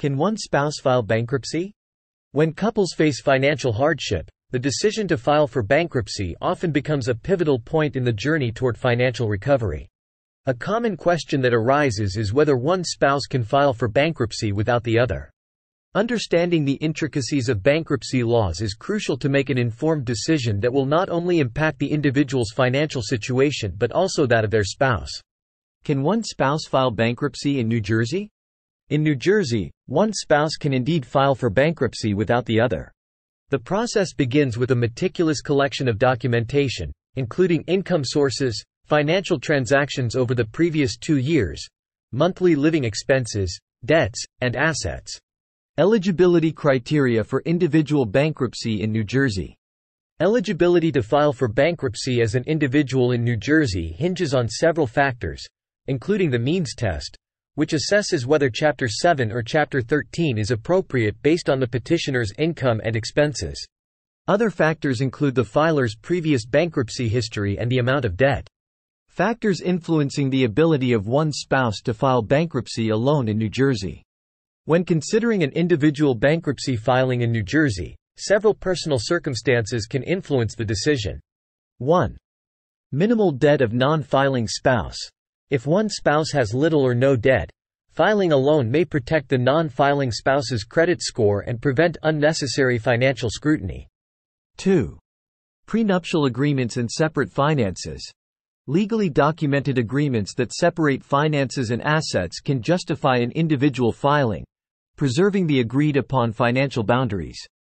Can one spouse file bankruptcy? When couples face financial hardship, the decision to file for bankruptcy often becomes a pivotal point in the journey toward financial recovery. A common question that arises is whether one spouse can file for bankruptcy without the other. Understanding the intricacies of bankruptcy laws is crucial to make an informed decision that will not only impact the individual's financial situation but also that of their spouse. Can one spouse file bankruptcy in New Jersey? In New Jersey, one spouse can indeed file for bankruptcy without the other. The process begins with a meticulous collection of documentation, including income sources, financial transactions over the previous 2 years, monthly living expenses, debts, and assets. Eligibility criteria for individual bankruptcy in New Jersey. Eligibility to file for bankruptcy as an individual in New Jersey hinges on several factors, including the means test, which assesses whether Chapter 7 or Chapter 13 is appropriate based on the petitioner's income and expenses. Other factors include the filer's previous bankruptcy history and the amount of debt. Factors influencing the ability of one spouse to file bankruptcy alone in New Jersey. When considering an individual bankruptcy filing in New Jersey, several personal circumstances can influence the decision. 1. Minimal debt of non-filing spouse. If one spouse has little or no debt, filing alone may protect the non-filing spouse's credit score and prevent unnecessary financial scrutiny. 2. Prenuptial agreements and separate finances. Legally documented agreements that separate finances and assets can justify an individual filing, preserving the agreed-upon financial boundaries.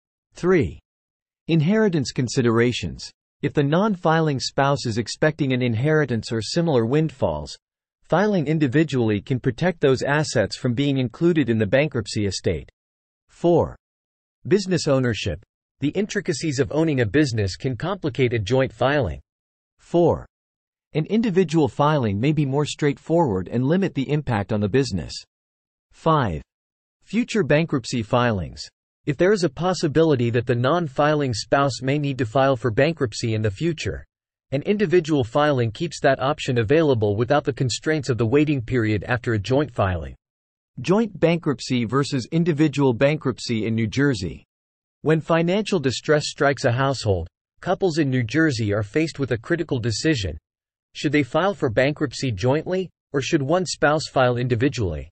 3. Inheritance considerations. If the non-filing spouse is expecting an inheritance or similar windfalls, filing individually can protect those assets from being included in the bankruptcy estate. 4. Business ownership. The intricacies of owning a business can complicate a joint filing. 4. An individual filing may be more straightforward and limit the impact on the business. 5. Future bankruptcy filings. If there is a possibility that the non-filing spouse may need to file for bankruptcy in the future, an individual filing keeps that option available without the constraints of the waiting period after a joint filing. Joint bankruptcy versus individual bankruptcy in New Jersey. When financial distress strikes a household, couples in New Jersey are faced with a critical decision. Should they file for bankruptcy jointly, or should one spouse file individually?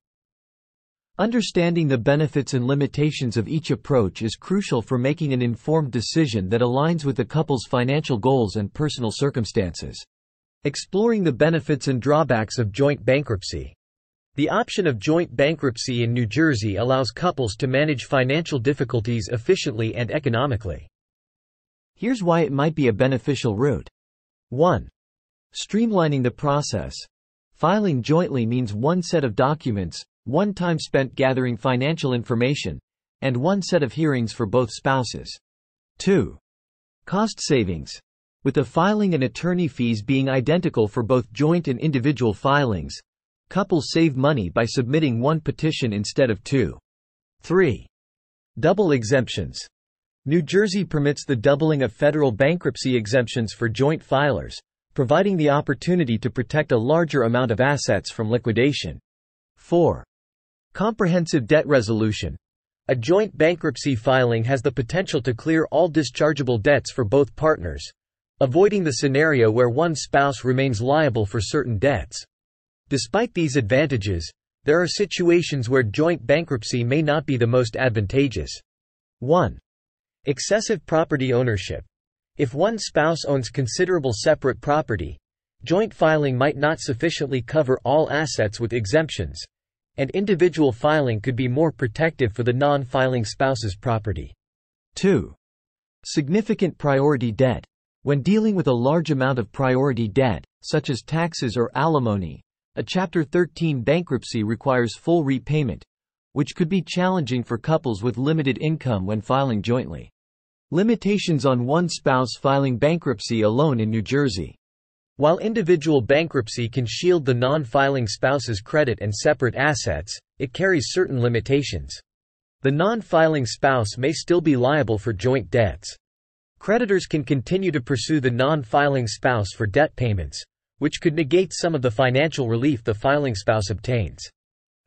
Understanding the benefits and limitations of each approach is crucial for making an informed decision that aligns with the couple's financial goals and personal circumstances. Exploring the benefits and drawbacks of joint bankruptcy. The option of joint bankruptcy in New Jersey allows couples to manage financial difficulties efficiently and economically. Here's why it might be a beneficial route. 1. Streamlining the process. Filing jointly means one set of documents, one time spent gathering financial information, and one set of hearings for both spouses. 2. Cost savings. With the filing and attorney fees being identical for both joint and individual filings, couples save money by submitting one petition instead of 2. 3. Double exemptions. New Jersey permits the doubling of federal bankruptcy exemptions for joint filers, providing the opportunity to protect a larger amount of assets from liquidation. 4. Comprehensive debt resolution. A joint bankruptcy filing has the potential to clear all dischargeable debts for both partners, avoiding the scenario where one spouse remains liable for certain debts. Despite these advantages, there are situations where joint bankruptcy may not be the most advantageous. 1. Excessive property ownership. If one spouse owns considerable separate property, joint filing might not sufficiently cover all assets with exemptions, and individual filing could be more protective for the non-filing spouse's property. 2. Significant priority debt. When dealing with a large amount of priority debt, such as taxes or alimony, a Chapter 13 bankruptcy requires full repayment, which could be challenging for couples with limited income when filing jointly. Limitations on one spouse filing bankruptcy alone in New Jersey. While individual bankruptcy can shield the non-filing spouse's credit and separate assets, it carries certain limitations. The non-filing spouse may still be liable for joint debts. Creditors can continue to pursue the non-filing spouse for debt payments, which could negate some of the financial relief the filing spouse obtains.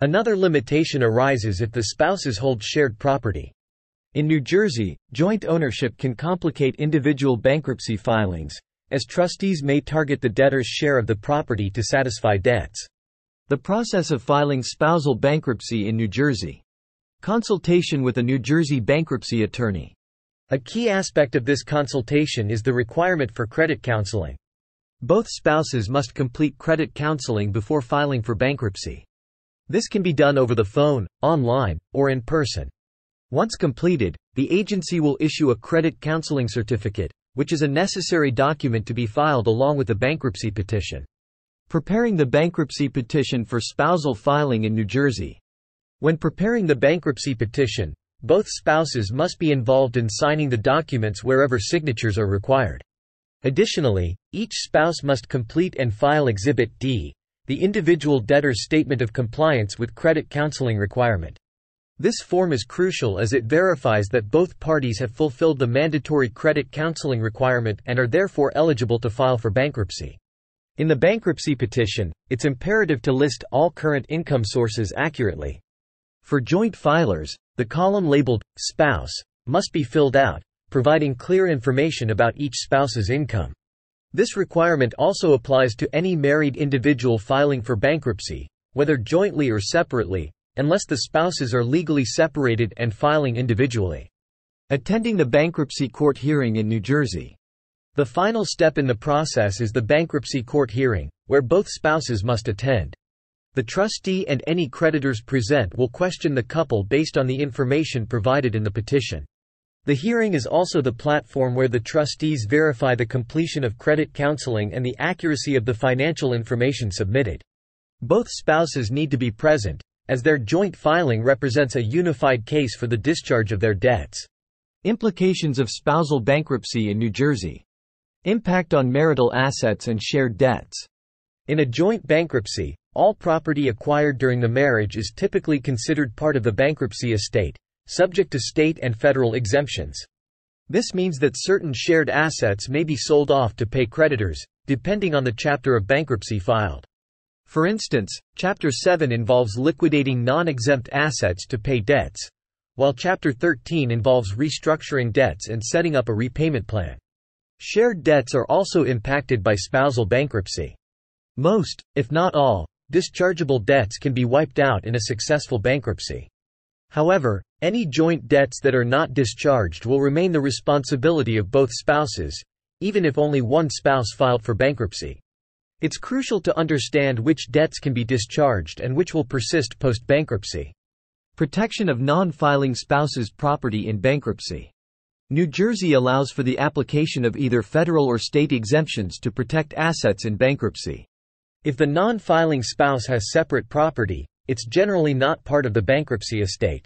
Another limitation arises if the spouses hold shared property. In New Jersey, joint ownership can complicate individual bankruptcy filings, as trustees may target the debtor's share of the property to satisfy debts. The process of filing spousal bankruptcy in New Jersey. Consultation with a New Jersey bankruptcy attorney. A key aspect of this consultation is the requirement for credit counseling. Both spouses must complete credit counseling before filing for bankruptcy. This can be done over the phone, online, or in person. Once completed, the agency will issue a credit counseling certificate, which is a necessary document to be filed along with the bankruptcy petition. Preparing the bankruptcy petition for spousal filing in New Jersey. When preparing the bankruptcy petition, both spouses must be involved in signing the documents wherever signatures are required. Additionally, each spouse must complete and file Exhibit D, the individual debtor's statement of compliance with credit counseling requirement. This form is crucial as it verifies that both parties have fulfilled the mandatory credit counseling requirement and are therefore eligible to file for bankruptcy. In the bankruptcy petition, it's imperative to list all current income sources accurately. For joint filers, the column labeled "Spouse" must be filled out, providing clear information about each spouse's income. This requirement also applies to any married individual filing for bankruptcy, whether jointly or separately, unless the spouses are legally separated and filing individually. Attending the bankruptcy court hearing in New Jersey. The final step in the process is the bankruptcy court hearing, where both spouses must attend. The trustee and any creditors present will question the couple based on the information provided in the petition. The hearing is also the platform where the trustees verify the completion of credit counseling and the accuracy of the financial information submitted. Both spouses need to be present, as their joint filing represents a unified case for the discharge of their debts. Implications of spousal bankruptcy in New Jersey. Impact on marital assets and shared debts. In a joint bankruptcy, all property acquired during the marriage is typically considered part of the bankruptcy estate, subject to state and federal exemptions. This means that certain shared assets may be sold off to pay creditors, depending on the chapter of bankruptcy filed. For instance, Chapter 7 involves liquidating non-exempt assets to pay debts, while Chapter 13 involves restructuring debts and setting up a repayment plan. Shared debts are also impacted by spousal bankruptcy. Most, if not all, dischargeable debts can be wiped out in a successful bankruptcy. However, any joint debts that are not discharged will remain the responsibility of both spouses, even if only one spouse filed for bankruptcy. It's crucial to understand which debts can be discharged and which will persist post-bankruptcy. Protection of non-filing spouses' property in bankruptcy. New Jersey allows for the application of either federal or state exemptions to protect assets in bankruptcy. If the non-filing spouse has separate property, it's generally not part of the bankruptcy estate.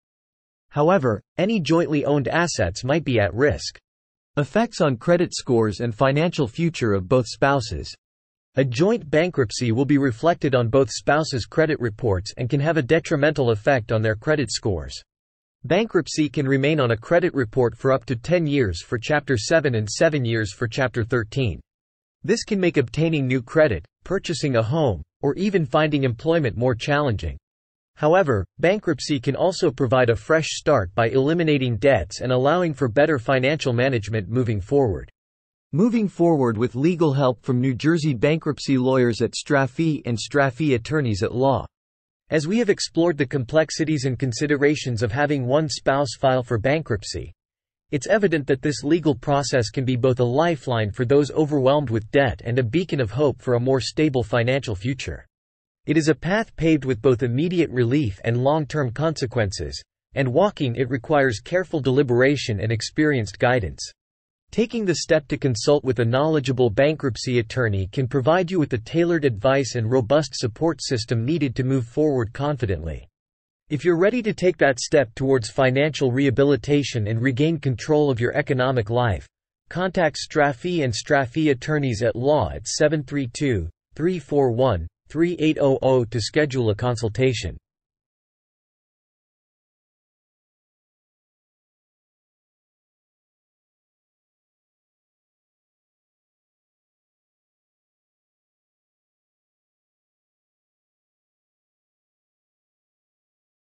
However, any jointly owned assets might be at risk. Effects on credit scores and financial future of both spouses. A joint bankruptcy will be reflected on both spouses' credit reports and can have a detrimental effect on their credit scores. Bankruptcy can remain on a credit report for up to 10 years for Chapter 7 and 7 years for Chapter 13. This can make obtaining new credit, purchasing a home, or even finding employment more challenging. However, bankruptcy can also provide a fresh start by eliminating debts and allowing for better financial management moving forward. Moving forward with legal help from New Jersey bankruptcy lawyers at Straffi and Straffi Attorneys at Law. As we have explored the complexities and considerations of having one spouse file for bankruptcy, it's evident that this legal process can be both a lifeline for those overwhelmed with debt and a beacon of hope for a more stable financial future. It is a path paved with both immediate relief and long-term consequences, and walking it requires careful deliberation and experienced guidance. Taking the step to consult with a knowledgeable bankruptcy attorney can provide you with the tailored advice and robust support system needed to move forward confidently. If you're ready to take that step towards financial rehabilitation and regain control of your economic life, contact Straffi and Straffi Attorneys at Law at 732-341-3800 to schedule a consultation.